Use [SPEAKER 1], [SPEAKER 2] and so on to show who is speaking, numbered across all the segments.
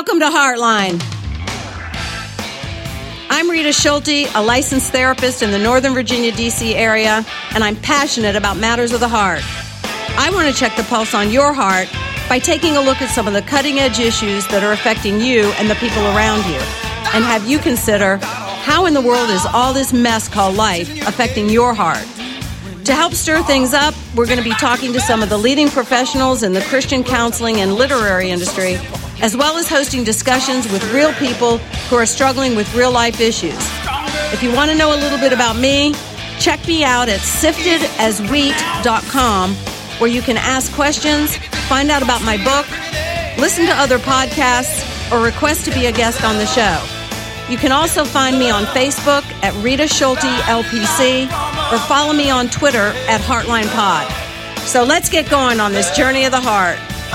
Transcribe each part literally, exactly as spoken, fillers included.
[SPEAKER 1] Welcome to Heartline. I'm Rita Schulte, a licensed therapist in the Northern Virginia, D C area, and I'm passionate about matters of the heart. I want to check the pulse on your heart by taking a look at some of the cutting-edge issues that are affecting you and the people around you, and have you consider, how in the world is all this mess called life affecting your heart? To help stir things up, we're going to be talking to some of the leading professionals in the Christian counseling and literary industry, as well as hosting discussions with real people who are struggling with real-life issues. If you want to know a little bit about me, check me out at sifted as wheat dot com, where you can ask questions, find out about my book, listen to other podcasts, or request to be a guest on the show. You can also find me on Facebook at Rita Schulte L P C, or follow me on Twitter at Heartline Pod. So let's get going on this journey of the heart.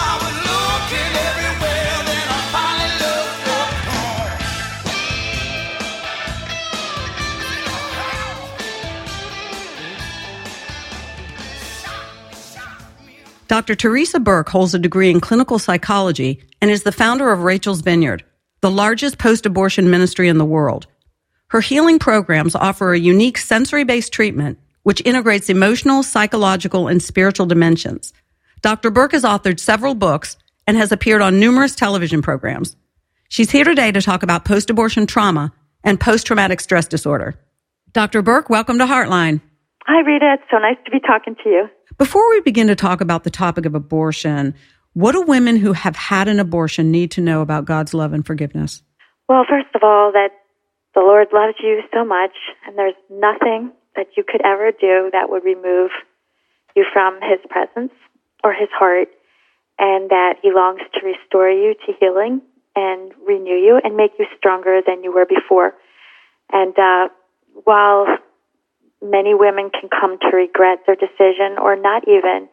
[SPEAKER 1] Doctor Teresa Burke holds a degree in clinical psychology and is the founder of Rachel's Vineyard, the largest post-abortion ministry in the world. Her healing programs offer a unique sensory-based treatment which integrates emotional, psychological, and spiritual dimensions. Doctor Burke has authored several books and has appeared on numerous television programs. She's here today to talk about post-abortion trauma and post-traumatic stress disorder. Doctor Burke, welcome to Heartline.
[SPEAKER 2] Hi, Rita. It's so nice to be talking to you.
[SPEAKER 1] Before we begin to talk about the topic of abortion, what do women who have had an abortion need to know about God's love and forgiveness?
[SPEAKER 2] Well, first of all, that the Lord loves you so much, and there's nothing that you could ever do that would remove you from His presence or His heart, and that He longs to restore you to healing and renew you and make you stronger than you were before. And uh, while many women can come to regret their decision or not even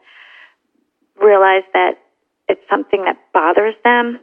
[SPEAKER 2] realize that it's something that bothers them,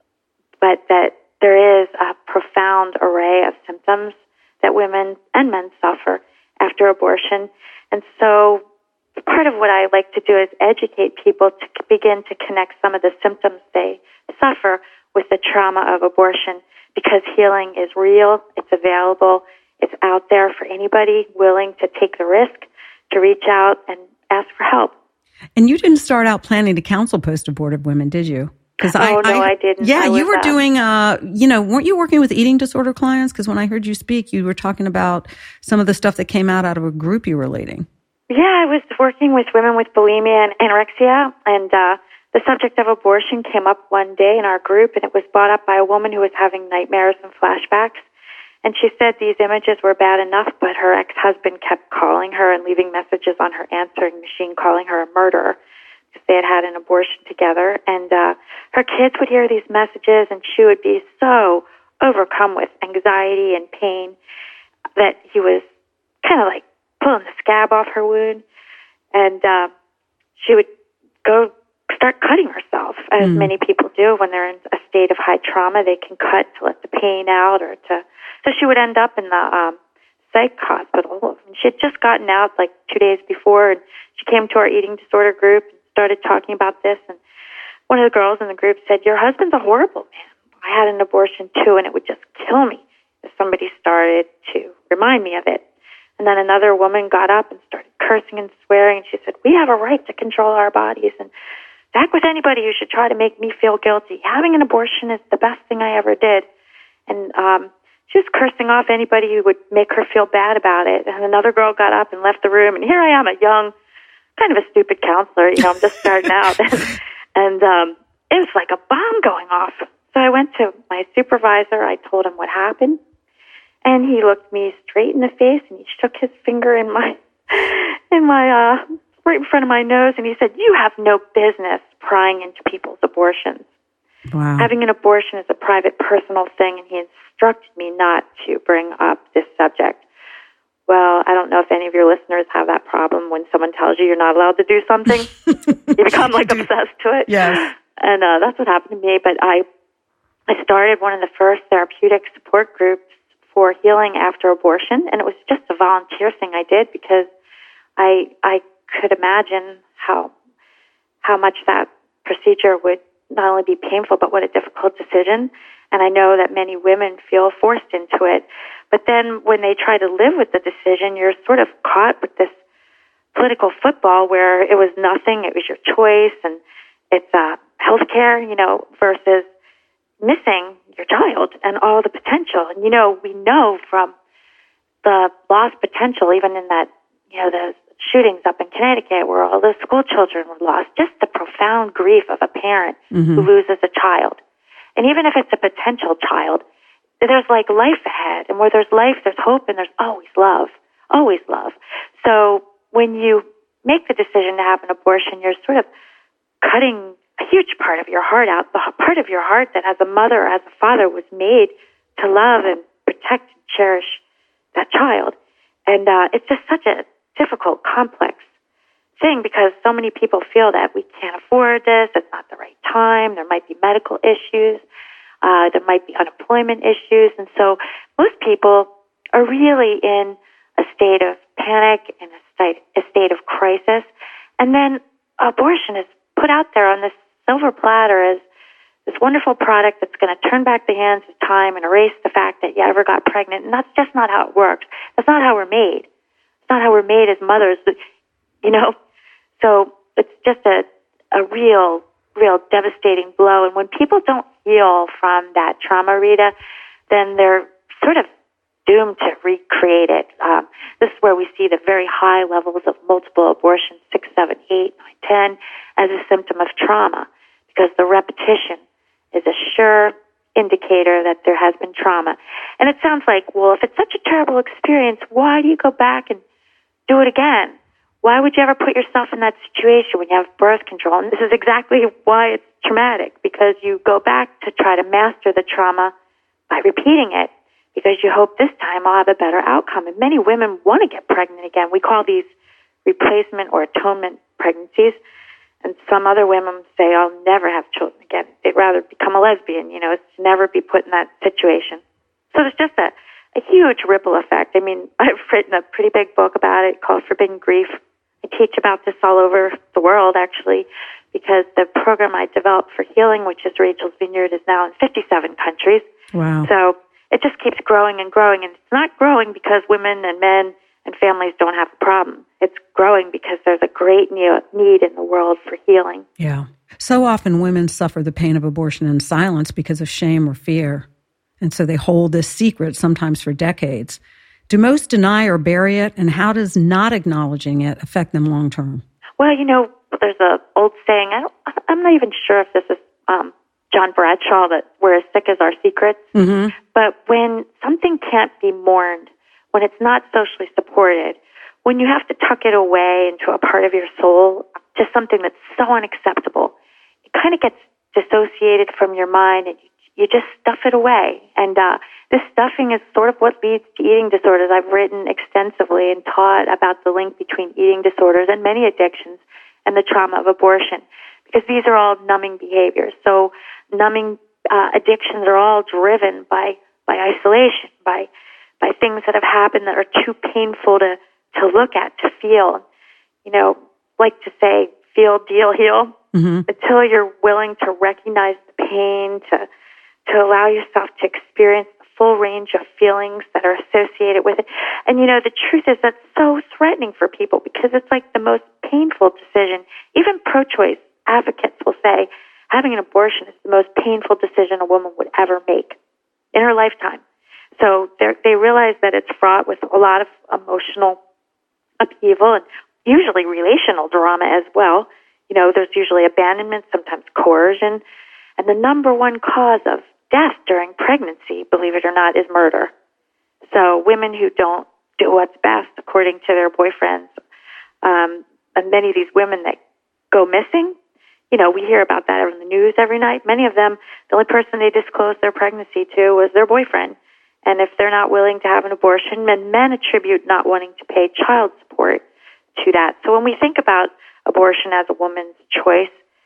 [SPEAKER 2] but that there is a profound array of symptoms that women and men suffer after abortion. And so part of what I like to do is educate people to begin to connect some of the symptoms they suffer with the trauma of abortion, because healing is real, it's available, it's out there for anybody willing to take the risk to reach out and ask for help.
[SPEAKER 1] And you didn't start out planning to counsel post-abortive women, did you?
[SPEAKER 2] Oh, I, no, I, I didn't.
[SPEAKER 1] Yeah,
[SPEAKER 2] I was,
[SPEAKER 1] you were
[SPEAKER 2] uh,
[SPEAKER 1] doing, uh, you know, weren't you working with eating disorder clients? Because when I heard you speak, you were talking about some of the stuff that came out out of a group you were leading.
[SPEAKER 2] Yeah, I was working with women with bulimia and anorexia, and uh, the subject of abortion came up one day in our group, and it was brought up by a woman who was having nightmares and flashbacks. And she said these images were bad enough, but her ex-husband kept calling her and leaving messages on her answering machine calling her a murderer because they had had an abortion together. And uh, her kids would hear these messages, and she would be so overcome with anxiety and pain that he was kind of like pulling the scab off her wound. And uh, she would go start cutting herself, as mm. many people do when they're in a state of high trauma. They can cut to let the pain out or to... So she would end up in the um, psych hospital. And she had just gotten out like two days before, and she came to our eating disorder group and started talking about this. And one of the girls in the group said, "Your husband's a horrible man. I had an abortion too, and it would just kill me if somebody started to remind me of it." And then another woman got up and started cursing and swearing, and she said, "We have a right to control our bodies, and back with anybody who should try to make me feel guilty. Having an abortion is the best thing I ever did." And um she was cursing off anybody who would make her feel bad about it. And another girl got up and left the room. And here I am, a young, kind of a stupid counselor. You know, I'm just starting out. and um, it was like a bomb going off. So I went to my supervisor. I told him what happened. And he looked me straight in the face, and he shook his finger in my, in my, uh, right in front of my nose. And he said, "You have no business prying into people's abortions.
[SPEAKER 1] Wow.
[SPEAKER 2] Having an abortion is a private, personal thing," and he instructed me not to bring up this subject. Well, I don't know if any of your listeners have that problem. When someone tells you you're not allowed to do something, you become like obsessed to it.
[SPEAKER 1] Yes.
[SPEAKER 2] And uh, that's what happened to me. But I, I started one of the first therapeutic support groups for healing after abortion, and it was just a volunteer thing I did because I I could imagine how how much that procedure would not only be painful, but what a difficult decision. And I know that many women feel forced into it. But then when they try to live with the decision, you're sort of caught with this political football where it was nothing, it was your choice, and it's uh, healthcare, you know, versus missing your child and all the potential. And, you know, we know from the lost potential, even in that, you know, the shootings up in Connecticut where all the school children were lost, just the profound grief of a parent mm-hmm. who loses a child. And even if it's a potential child, there's like life ahead. And where there's life, there's hope, and there's always love, always love. So when you make the decision to have an abortion, you're sort of cutting a huge part of your heart out, the part of your heart that as a mother or as a father was made to love and protect and cherish that child. And uh, it's just such a difficult, complex thing because so many people feel that we can't afford this, it's not the right time, there might be medical issues, uh, there might be unemployment issues, and so most people are really in a state of panic and a state, a state of crisis, and then abortion is put out there on this silver platter as this wonderful product that's going to turn back the hands of time and erase the fact that you ever got pregnant, and that's just not how it works. That's not how we're made. It's not how we're made as mothers, you know? So it's just a, a real, real devastating blow. And when people don't heal from that trauma, Rita, then they're sort of doomed to recreate it. Um, this is where we see the very high levels of multiple abortions, six, seven, eight, nine, ten, as a symptom of trauma, because the repetition is a sure indicator that there has been trauma. And it sounds like, well, if it's such a terrible experience, why do you go back and do it again? Why would you ever put yourself in that situation when you have birth control? And this is exactly why it's traumatic, because you go back to try to master the trauma by repeating it, because you hope this time I'll have a better outcome. And many women want to get pregnant again. We call these replacement or atonement pregnancies. And some other women say, I'll never have children again. They'd rather become a lesbian, you know, to never be put in that situation. So there's just a, a huge ripple effect. I mean, I've written a pretty big book about it called Forbidden Grief. I teach about this all over the world, actually, because the program I developed for healing, which is Rachel's Vineyard, is now in fifty-seven countries.
[SPEAKER 3] Wow.
[SPEAKER 2] So it just keeps growing and growing. And it's not growing because women and men and families don't have a problem. It's growing because there's a great need in the world for healing.
[SPEAKER 3] Yeah. So often women suffer the pain of abortion in silence because of shame or fear. And so they hold this secret sometimes for decades. Do most deny or bury it? And how does not acknowledging it affect them long term?
[SPEAKER 2] Well, you know, there's an old saying, I don't, I'm not even sure if this is um, John Bradshaw, that we're as sick as our secrets.
[SPEAKER 3] Mm-hmm.
[SPEAKER 2] But when something can't be mourned, when it's not socially supported, when you have to tuck it away into a part of your soul, to something that's so unacceptable, it kind of gets dissociated from your mind and you, you just stuff it away. And uh, this stuffing is sort of what leads to eating disorders. I've written extensively and taught about the link between eating disorders and many addictions and the trauma of abortion, because these are all numbing behaviors. So numbing uh, addictions are all driven by, by isolation, by by things that have happened that are too painful to, to look at, to feel. You know, like to say, feel, deal, heal,
[SPEAKER 3] mm-hmm.
[SPEAKER 2] until you're willing to recognize the pain, to to allow yourself to experience the full range of feelings that are associated with it. And, you know, the truth is that's so threatening for people because it's like the most painful decision. Even pro-choice advocates will say having an abortion is the most painful decision a woman would ever make in her lifetime. So they realize that it's fraught with a lot of emotional upheaval and usually relational drama as well. You know, there's usually abandonment, sometimes coercion. And the number one cause of death during pregnancy, believe it or not, is murder. So women who don't do what's best according to their boyfriends, um, and many of these women that go missing, you know, we hear about that on the news every night. Many of them, the only person they disclosed their pregnancy to was their boyfriend. And if they're not willing to have an abortion, men, men attribute not wanting to pay child support to that. So when we think about abortion as a woman's choice,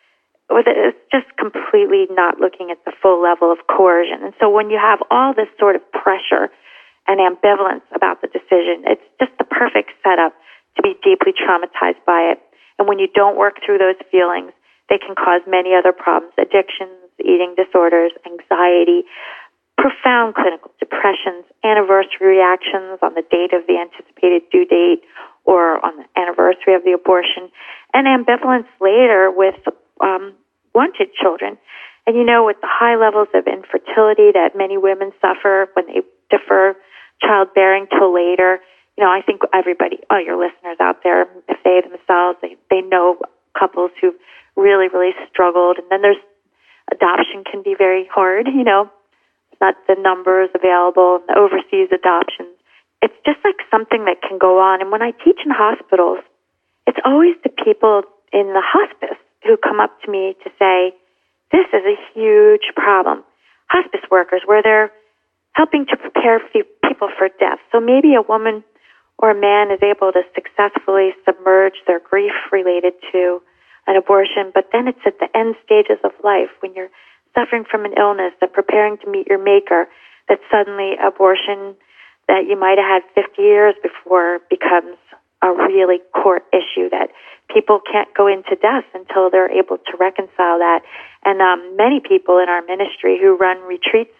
[SPEAKER 2] it's just completely not looking at the full level of coercion. And so when you have all this sort of pressure and ambivalence about the decision, it's just the perfect setup to be deeply traumatized by it. And when you don't work through those feelings, they can cause many other problems: addictions, eating disorders, anxiety, profound clinical depressions, anniversary reactions on the date of the anticipated due date or on the anniversary of the abortion, and ambivalence later with um, wanted children. And you know, with the high levels of infertility that many women suffer when they defer childbearing till later, you know, I think everybody, all your listeners out there, if they themselves, they, they know couples who've really, really struggled. And then there's adoption can be very hard, you know, it's not the numbers available, and the overseas adoptions. It's just like something that can go on. And when I teach in hospitals, it's always the people in the hospice who come up to me to say, this is a huge problem. Hospice workers, where they're helping to prepare people for death. So maybe a woman or a man is able to successfully submerge their grief related to an abortion, but then it's at the end stages of life when you're suffering from an illness and preparing to meet your maker, that suddenly abortion that you might have had fifty years before becomes a really core issue that people can't go into death until they're able to reconcile that. And um, many people in our ministry who run retreats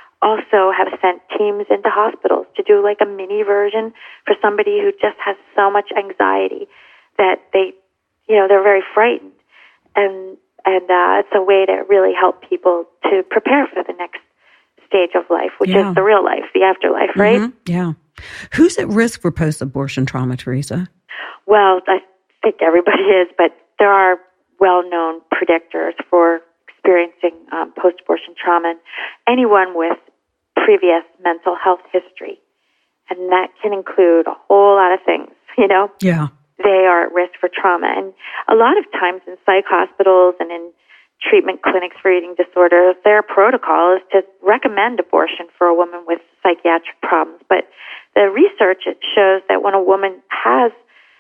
[SPEAKER 2] also have sent teams into hospitals to do like a mini version for somebody who just has so much anxiety that they, you know, they're very frightened. And and uh, it's a way to really help people to prepare for the next stage of life, which
[SPEAKER 3] yeah.
[SPEAKER 2] is the real life, the afterlife, right?
[SPEAKER 3] Mm-hmm. Yeah. Who's at risk for post-abortion trauma, Teresa?
[SPEAKER 2] Well, I think everybody is, but there are well-known predictors for experiencing um, post-abortion trauma. And anyone with previous mental health history, and that can include a whole lot of things, you know?
[SPEAKER 3] Yeah.
[SPEAKER 2] They are at risk for trauma. And a lot of times in psych hospitals and in treatment clinics for eating disorders, their protocol is to recommend abortion for a woman with psychiatric problems. But the research, it shows that when a woman has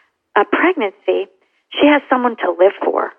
[SPEAKER 2] a pregnancy, she has someone to live for.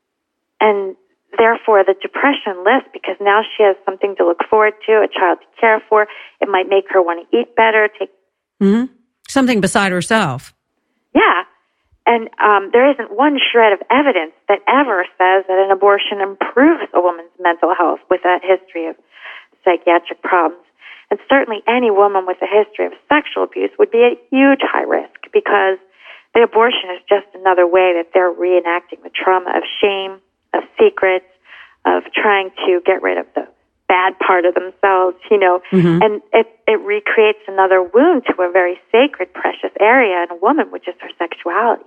[SPEAKER 2] And therefore, the depression lifts because now she has something to look forward to, a child to care for. It might make her want to eat better, take
[SPEAKER 3] mm-hmm. something beside herself.
[SPEAKER 2] Yeah. And um, there isn't one shred of evidence that ever says that an abortion improves a woman's mental health with a history of psychiatric problems. And certainly any woman with a history of sexual abuse would be at huge high risk because the abortion is just another way that they're reenacting the trauma of shame, of secrets, of trying to get rid of the bad part of themselves, you know, mm-hmm. and it, it recreates another wound to a very sacred, precious area in a woman, which is her sexuality.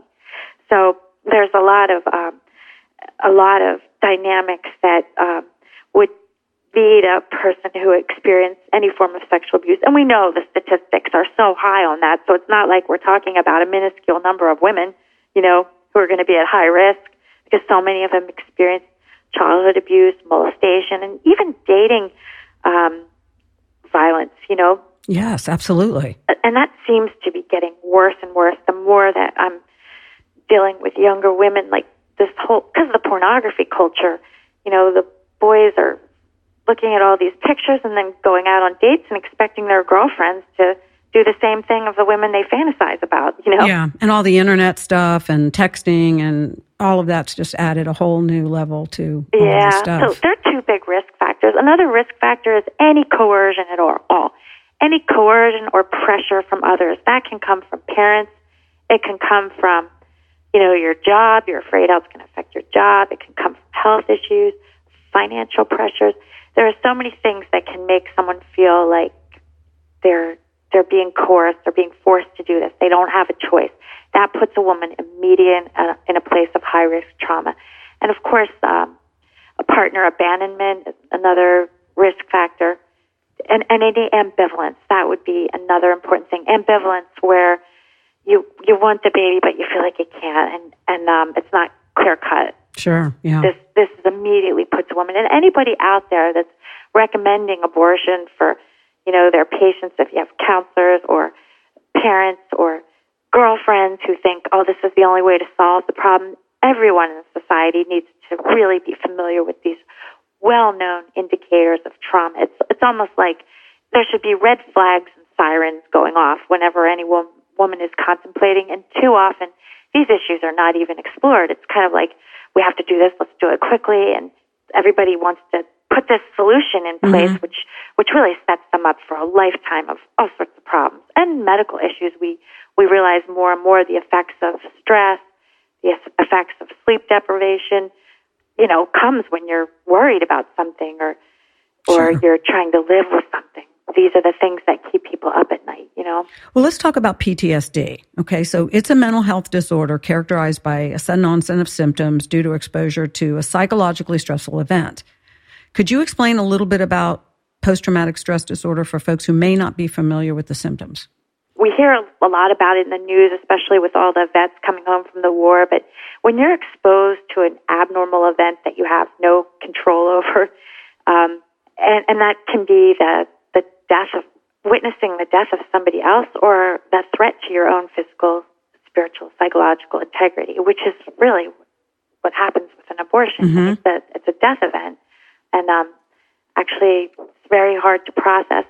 [SPEAKER 2] So there's a lot of um, a lot of dynamics that um, would lead a person who experienced any form of sexual abuse, and we know the statistics are so high on that. So it's not like we're talking about a minuscule number of women, you know, who are going to be at high risk, because so many of them experience childhood abuse, molestation, and even dating um, violence, you know.
[SPEAKER 3] Yes, absolutely.
[SPEAKER 2] And that seems to be getting worse and worse the more that I'm dealing with younger women, like this whole, because of the pornography culture, you know, the boys are looking at all these pictures and then going out on dates and expecting their girlfriends to do the same thing of the women they fantasize about, you know?
[SPEAKER 3] Yeah, and all the internet stuff and texting and all of that's just added a whole new level to all
[SPEAKER 2] yeah,
[SPEAKER 3] this stuff.
[SPEAKER 2] So there are two big risk factors. Another risk factor is any coercion at all. Any coercion or pressure from others. That can come from parents. It can come from, you know, your job. You're afraid how it's going to affect your job. It can come from health issues, financial pressures. There are so many things that can make someone feel like they're they're being coerced, they're being forced to do this. They don't have a choice. That puts a woman immediately in, in a place of high-risk trauma. And, of course, um, a partner abandonment is another risk factor. And, and any ambivalence, that would be another important thing. Ambivalence where you you want the baby, but you feel like you can't, and, and um, it's not clear-cut.
[SPEAKER 3] Sure, yeah.
[SPEAKER 2] This, this immediately puts a woman, and anybody out there that's recommending abortion for, you know, their patients, if you have counselors or parents or girlfriends who think, oh, this is the only way to solve the problem, everyone in society needs to really be familiar with these well-known indicators of trauma. It's it's almost like there should be red flags and sirens going off whenever any woman, woman is contemplating. And too often, these issues are not even explored. It's kind of like, we have to do this, let's do it quickly, and everybody wants to put this solution in place, mm-hmm. which which really sets them up for a lifetime of all sorts of problems. And medical issues, we, we realize more and more the effects of stress, the effects of sleep deprivation, you know, comes when you're worried about something or or sure. you're trying to live with something. These are the things that keep people up at night, you know?
[SPEAKER 3] Well, let's talk about P T S D. Okay, so it's a mental health disorder characterized by a sudden onset of symptoms due to exposure to a psychologically stressful event. Could you explain a little bit about post-traumatic stress disorder for folks who may not be familiar with the symptoms?
[SPEAKER 2] We hear a lot about it in the news, especially with all the vets coming home from the war, but when you're exposed to an abnormal event that you have no control over, um, and, and that can be the the death of, witnessing the death of somebody else or the threat to your own physical, spiritual, psychological integrity, which is really what happens with an abortion. Mm-hmm. It's, a, it's a death event. And um, actually, it's very hard to process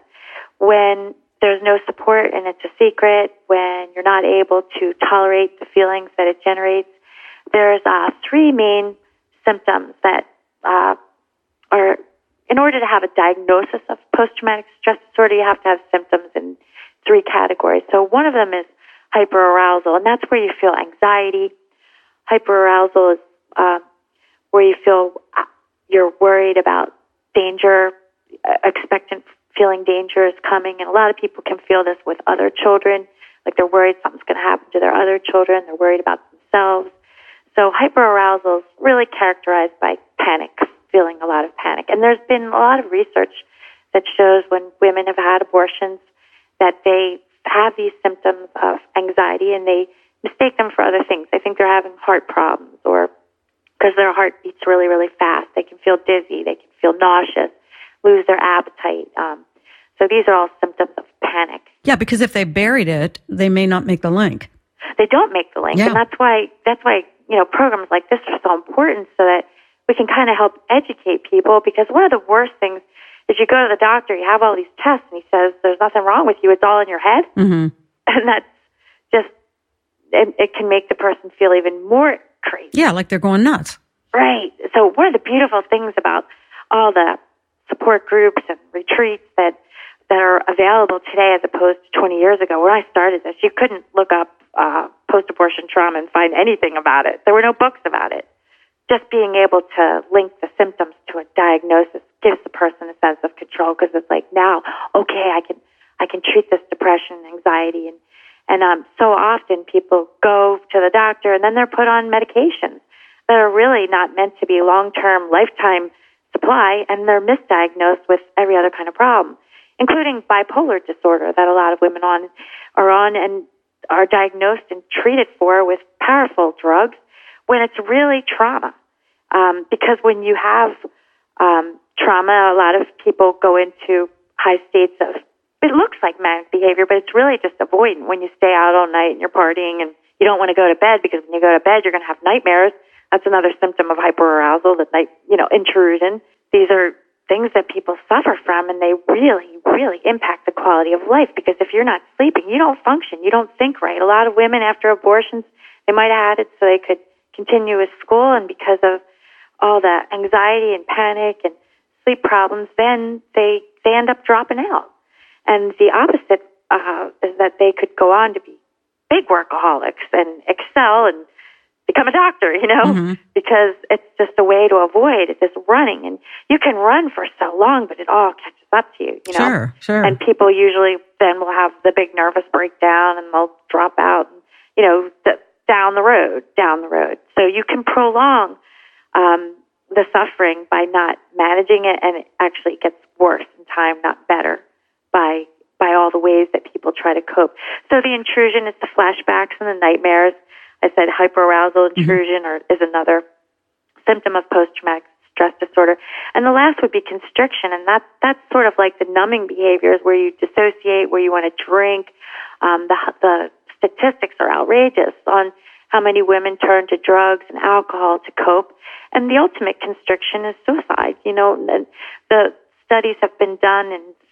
[SPEAKER 2] when there's no support and it's a secret, when you're not able to tolerate the feelings that it generates. There's uh, three main symptoms that uh, are, in order to have a diagnosis of post-traumatic stress disorder, you have to have symptoms in three categories. So one of them is hyperarousal, and that's where you feel anxiety. Hyperarousal is uh, where you feel you're worried about danger, expectant feeling danger is coming, and a lot of people can feel this with other children, like they're worried something's going to happen to their other children, they're worried about themselves. So hyperarousal is really characterized by panic, feeling a lot of panic. And there's been a lot of research that shows when women have had abortions that they have these symptoms of anxiety and they mistake them for other things. They think they're having heart problems, or because their heart beats really, really fast. They can feel dizzy. They can feel nauseous, lose their appetite. Um, so these are all symptoms of panic.
[SPEAKER 3] Yeah, because if they buried it, they may not make the link.
[SPEAKER 2] They don't make the link. Yeah. And that's why, that's why, you know, programs like this are so important, so that we can kind of help educate people. Because one of the worst things is you go to the doctor, you have all these tests, and he says, there's nothing wrong with you. It's all in your head. Mm-hmm. And that's just, it, it can make the person feel even more crazy.
[SPEAKER 3] Yeah, like they're going nuts.
[SPEAKER 2] Right. So one of the beautiful things about all the support groups and retreats that that are available today as opposed to twenty years ago, when I started this, you couldn't look up uh, post-abortion trauma and find anything about it. There were no books about it. Just being able to link the symptoms to a diagnosis gives the person a sense of control, because it's like, now, okay, I can I can treat this depression and anxiety. And, and um, so often people go to the doctor and then they're put on medications that are really not meant to be long-term, lifetime supply, and they're misdiagnosed with every other kind of problem, including bipolar disorder that a lot of women on are on and are diagnosed and treated for with powerful drugs when it's really trauma. Um, because when you have um, trauma, a lot of people go into high states of, it looks like manic behavior, but it's really just avoidant. When you stay out all night and you're partying and you don't want to go to bed, because when you go to bed, you're going to have nightmares. That's another symptom of hyperarousal, the night, you know, intrusion. These are things that people suffer from, and they really, really impact the quality of life, because if you're not sleeping, you don't function, you don't think right. A lot of women after abortions, they might have had it so they could continue with school, and because of all the anxiety and panic and sleep problems, then they, they end up dropping out. And the opposite uh, is that they could go on to be big workaholics and excel and become a doctor, you know, mm-hmm. because it's just a way to avoid this running. And you can run for so long, but it all catches up to you, you know.
[SPEAKER 3] Sure, sure.
[SPEAKER 2] And people usually then will have the big nervous breakdown and they'll drop out, and, you know, the, down the road, down the road. So you can prolong um, the suffering by not managing it, and it actually gets worse in time, not better, by by all the ways that people try to cope. So the intrusion is the flashbacks and the nightmares. I said hyperarousal intrusion mm-hmm. or is another symptom of post-traumatic stress disorder. And the last would be constriction, and that, that's sort of like the numbing behaviors where you dissociate, where you want to drink. Um, the, the statistics are outrageous on how many women turn to drugs and alcohol to cope. And the ultimate constriction is suicide. You know, the, the studies have been done in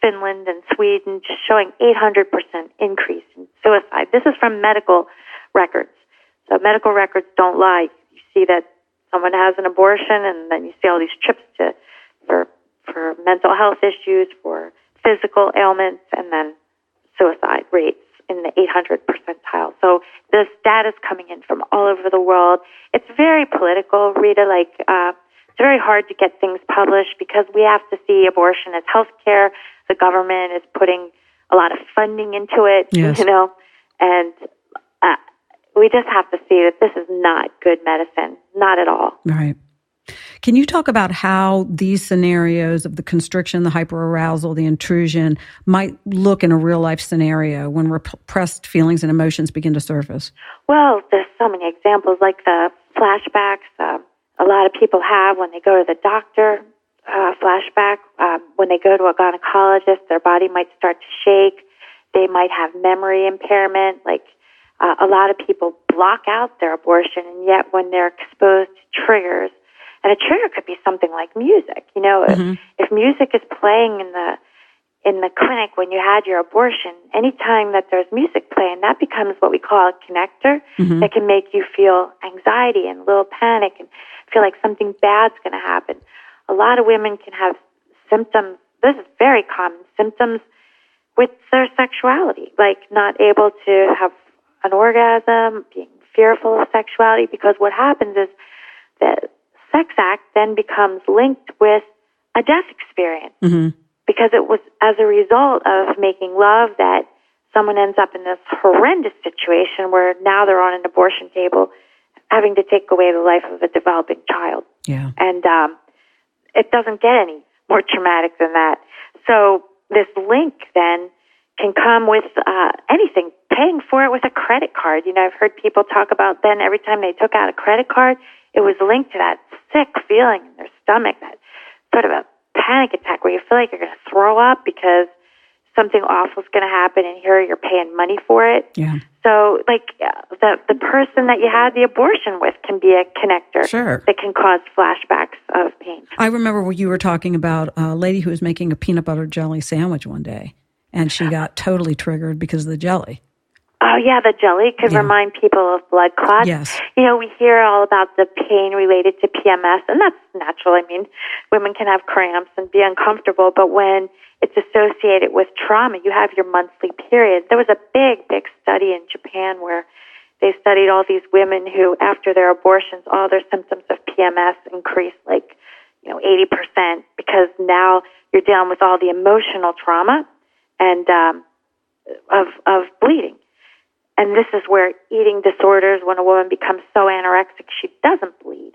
[SPEAKER 2] Finland and Sweden, just showing eight hundred percent increase in suicide. This is from medical records. So medical records don't lie. You see that someone has an abortion, and then you see all these trips to for for mental health issues, for physical ailments, and then suicide rates in the eight hundred percentile. So this data is coming in from all over the world. It's very political, Rita. Like, uh, it's very hard to get things published because we have to see abortion as health care. The government is putting a lot of funding into it,
[SPEAKER 3] yes.
[SPEAKER 2] you know, and uh, we just have to see that this is not good medicine, not at all.
[SPEAKER 3] Right. Can you talk about how these scenarios of the constriction, the hyperarousal, the intrusion might look in a real-life scenario when repressed feelings and emotions begin to surface?
[SPEAKER 2] Well, there's so many examples, like the flashbacks uh, a lot of people have when they go to the doctor, uh, flashback. Um, when they go to a gynecologist, their body might start to shake. They might have memory impairment. Like uh, a lot of people block out their abortion, and yet when they're exposed to triggers, and a trigger could be something like music. You know, mm-hmm. if, if music is playing in the in the clinic when you had your abortion, anytime that there's music playing, that becomes what we call a connector mm-hmm. that can make you feel anxiety and a little panic and feel like something bad's going to happen. A lot of women can have symptoms. This is very common symptoms with their sexuality, like not able to have an orgasm, being fearful of sexuality, because what happens is that sex act then becomes linked with a death experience mm-hmm. because it was as a result of making love that someone ends up in this horrendous situation where now they're on an abortion table having to take away the life of a developing child.
[SPEAKER 3] Yeah.
[SPEAKER 2] And um, it doesn't get any more traumatic than that. So this link then can come with uh, anything, paying for it with a credit card. You know, I've heard people talk about then every time they took out a credit card, it was linked to that sick feeling in their stomach, that sort of a panic attack where you feel like you're going to throw up because something awful is going to happen, and here you're paying money for it.
[SPEAKER 3] Yeah.
[SPEAKER 2] So, like, uh, the the person that you had the abortion with can be a connector
[SPEAKER 3] sure.
[SPEAKER 2] that can cause flashbacks of pain.
[SPEAKER 3] I remember when you were talking about a lady who was making a peanut butter jelly sandwich one day, and she got totally triggered because of the jelly.
[SPEAKER 2] Oh, yeah, the jelly could yeah. remind people of blood clots.
[SPEAKER 3] Yes.
[SPEAKER 2] You know, we hear all about the pain related to P M S, and that's natural. I mean, women can have cramps and be uncomfortable, but when it's associated with trauma, you have your monthly period. There was a big, big study in Japan where they studied all these women who, after their abortions, all their symptoms of P M S increased like, you know, eighty percent, because now you're dealing with all the emotional trauma and um, of of bleeding. And this is where eating disorders, when a woman becomes so anorexic she doesn't bleed,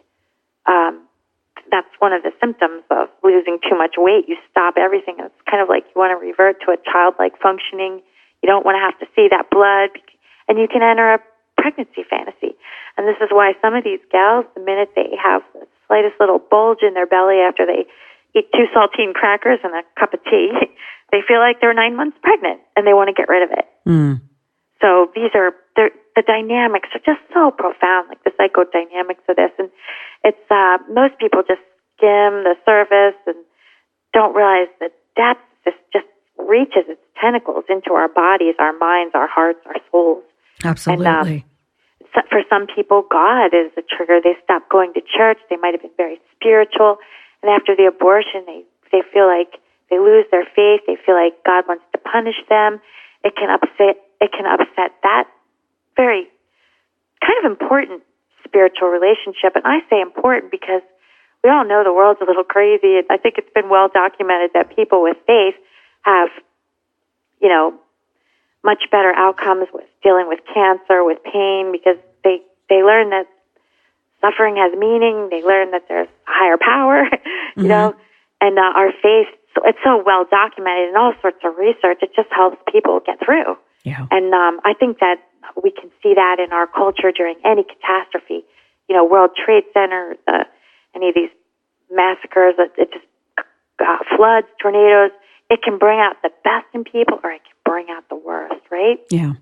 [SPEAKER 2] um, that's one of the symptoms of losing too much weight. You stop everything. It's kind of like you want to revert to a childlike functioning. You don't want to have to see that blood, and you can enter a pregnancy fantasy. And this is why some of these gals, the minute they have the slightest little bulge in their belly after they eat two saltine crackers and a cup of tea, they feel like they're nine months pregnant, and they want to get rid of it.
[SPEAKER 3] Mm.
[SPEAKER 2] So these are, the dynamics are just so profound, like the psychodynamics of this. And it's, uh, most people just skim the surface and don't realize that depth just, just reaches its tentacles into our bodies, our minds, our hearts, our souls.
[SPEAKER 3] Absolutely.
[SPEAKER 2] And, uh, for some people, God is the trigger. They stop going to church. They might have been very spiritual. And after the abortion, they, they feel like they lose their faith. They feel like God wants to punish them. It can upset It can upset that very kind of important spiritual relationship. And I say important because we all know the world's a little crazy. I think it's been well documented that people with faith have, you know, much better outcomes with dealing with cancer, with pain, because they, they learn that suffering has meaning. They learn that there's a higher power, you mm-hmm. know, and uh, our faith, so it's so well documented in all sorts of research. It just helps people get through.
[SPEAKER 3] Yeah.
[SPEAKER 2] And um, I think that we can see that in our culture during any catastrophe. You know, World Trade Center, uh, any of these massacres, it, it just uh, floods, tornadoes. It can bring out the best in people, or it can bring out the worst, right?
[SPEAKER 3] Yeah.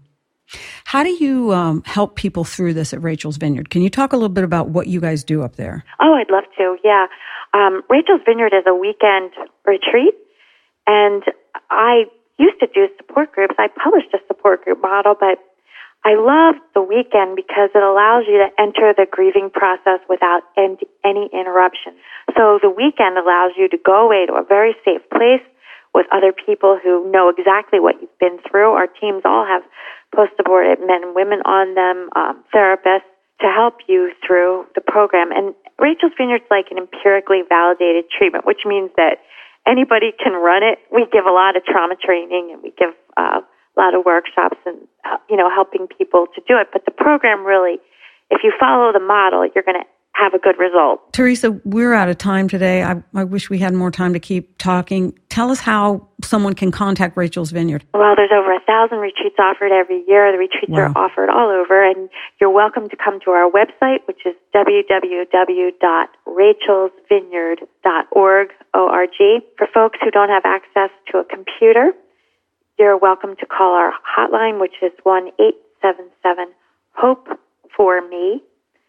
[SPEAKER 3] How do you um, help people through this at Rachel's Vineyard? Can you talk a little bit about what you guys do up there?
[SPEAKER 2] Oh, I'd love to, yeah. Um, Rachel's Vineyard is a weekend retreat, and I used to do support groups. I published a support group model, but I love the weekend because it allows you to enter the grieving process without any interruption. So the weekend allows you to go away to a very safe place with other people who know exactly what you've been through. Our teams all have post-abortive men and women on them, um, therapists, to help you through the program. And Rachel's Vineyard's like an empirically validated treatment, which means that anybody can run it. We give a lot of trauma training, and we give uh, a lot of workshops and, uh, you know, helping people to do it. But the program really, if you follow the model, you're going to have a good result.
[SPEAKER 3] Teresa, we're out of time today. I, I wish we had more time to keep talking. Tell us how someone can contact Rachel's Vineyard.
[SPEAKER 2] Well, there's over a thousand retreats offered every year. The retreats wow. are offered all over, and you're welcome to come to our website, which is w w w dot rachels vineyard dot org, O R G. For folks who don't have access to a computer, you're welcome to call our hotline, which is one eight seven seven hope for me.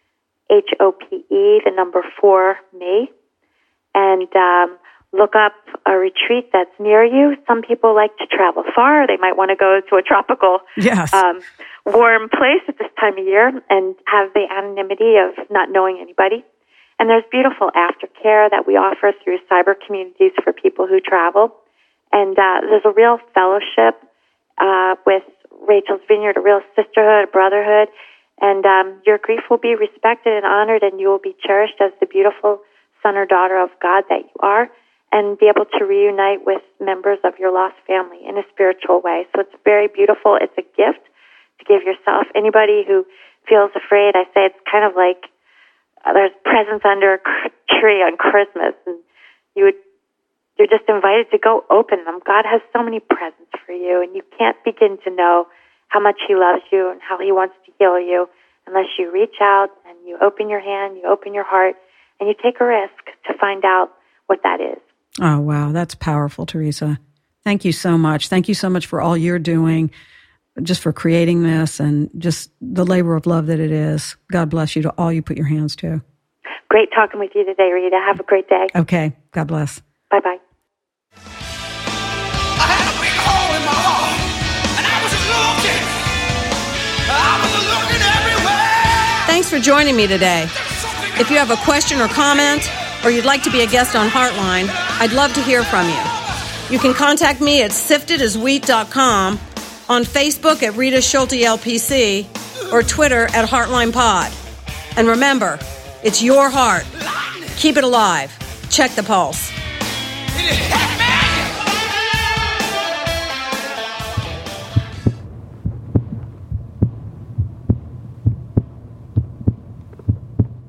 [SPEAKER 2] H O P E, the number four, me, and um, look up a retreat that's near you. Some people like to travel far. They might want to go to a tropical,
[SPEAKER 3] yes.
[SPEAKER 2] um, warm place at this time of year and have the anonymity of not knowing anybody. And there's beautiful aftercare that we offer through cyber communities for people who travel. And uh, there's a real fellowship uh, with Rachel's Vineyard, a real sisterhood, a brotherhood. And um, your grief will be respected and honored, and you will be cherished as the beautiful son or daughter of God that you are, and be able to reunite with members of your lost family in a spiritual way. So it's very beautiful. It's a gift to give yourself. Anybody who feels afraid, I say it's kind of like uh, there's presents under a tree on Christmas, and you would, you're just invited to go open them. God has so many presents for you, and you can't begin to know how much He loves you and how He wants to heal you unless you reach out and you open your hand, you open your heart, and you take a risk to find out what that is.
[SPEAKER 3] Oh, wow. That's powerful, Teresa. Thank you so much. Thank you so much for all you're doing, just for creating this and just the labor of love that it is. God bless you to all you put your hands to.
[SPEAKER 2] Great talking with you today, Rita. Have a great day.
[SPEAKER 3] Okay. God bless.
[SPEAKER 2] Bye-bye.
[SPEAKER 1] Thanks for joining me today. If you have a question or comment, or you'd like to be a guest on Heartline, I'd love to hear from you. You can contact me at sifted as wheat dot com, on Facebook at Rita Schulte L P C, or Twitter at Heartline Pod. And remember, it's your heart. Keep it alive. Check the pulse.